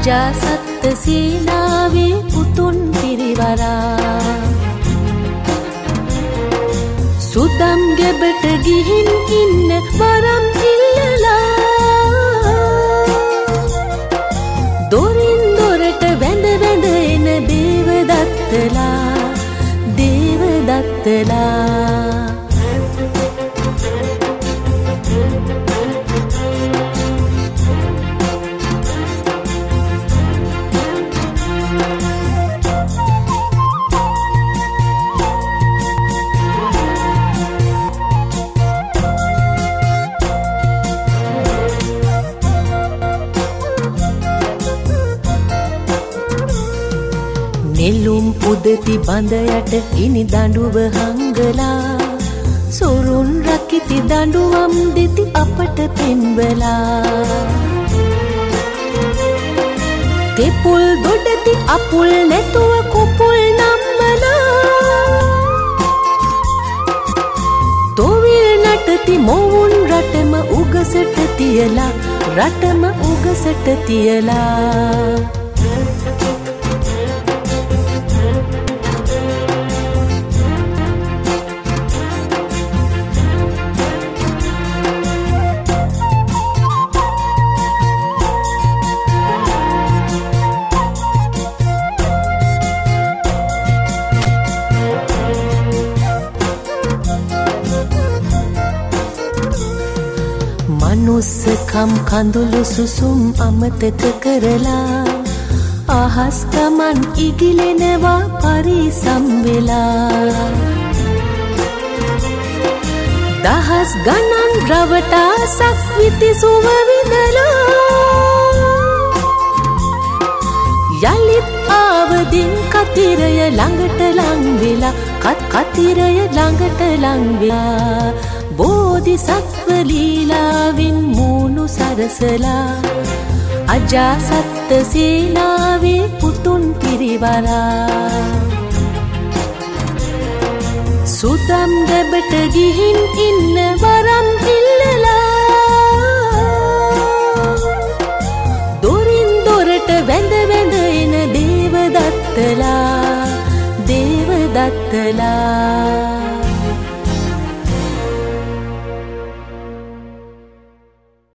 අජාසත්ත සීනාවේ පුතුන් පිරිවරා සුදම් ගෙබට ගිහින් ඉන්න වරම් ඉල්ලලා දොරින් දොරට වැඳ වැඳ එන දේවදත්තලා නෙළුම් පුදති බඳ යට ඉනි දඬුව හංගලා සොරුන් රකිති දඬුවම් දෙති අපට පෙන්වලා තෙපුල් දොඩති අපුල් නැතුව කුපුල් නම්මලා තොවිල් නටති මොවුන් රටම උගසට තියලා මනුස්සකම් කඳුළු සුසුම් අමතක කරලා අහස් ගමන් ඉගිලෙනවා පරිසම් වෙලා දහස් ගණන් රවටා සක්විති සුව විඳලා යලිත් ආවදින් කතිරය ළඟට ලං වෙලා බෝධිසත්ව ලීලාවෙන් මූණු සරසලා අජාසත්ත සේනාවේ පුතුන් පිරිවරා සුදම් ගැබට ගිහින් ඉන්න වරම් ඉල්ලලා දොරින් දොරට වැඳ වැඳ එන දේවදත්තලා